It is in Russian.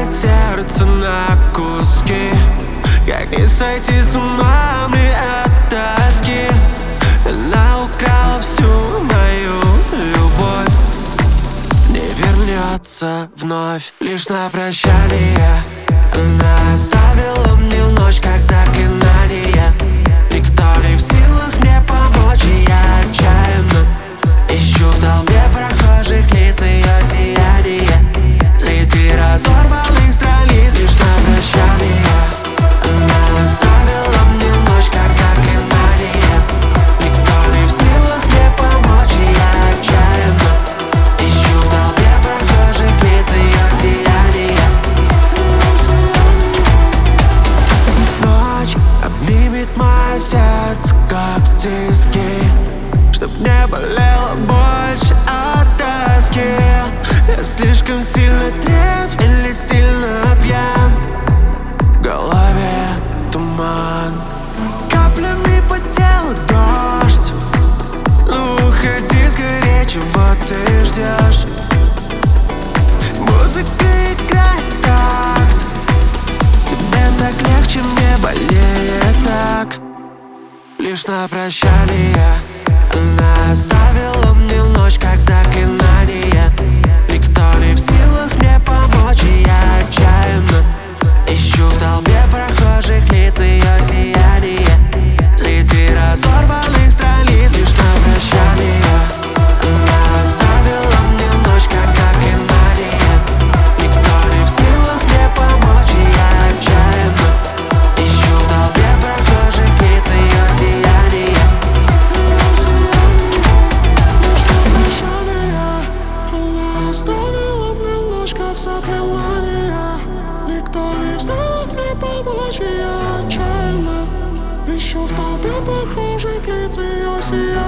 разрывает сердце на куски. Как не сойти с ума мне от тоски? Она украла всю мою любовь, не вернется вновь. Лишь на прощание она оставила мне ночь как заклинание. Никто не в силах мне помочь, и я отчаянно ищу в толпе прохожих лиц ее сияние. Среди разорванных страниц лишь на прощание она оставила мне ночь как заклинание. Никто не в силах мне помочь, и я отчаянно ищу в толпе прохожих лиц ее сияние. Ночь обнимет мое сердце как в тиски, чтоб не болело больше от тоски. Я слишком сильно трезв или сильно пьян, в голове туман, каплями по телу дождь. Ну уходи скорее, чего ты ждешь? Музыка играет такт, тебе так легче, мне болеет так. Лишь на прощание она оставила мне ночь как заклинание. Никто не в силах мне помочь, и я отчаянно ищу в толпе прохожих лиц ее сияние. Среди разорванных страниц лишь на прощание она оставила мне ночь как заклинание. Никто не в силах мне помочь, и я отчаянно ищу в толпе прохожих лиц ее сияние. Она оставила мне ночь как заклинание. Никто не в силах мне помочь, и я отчаянно ищу в толпе прохожих лиц ее сияние.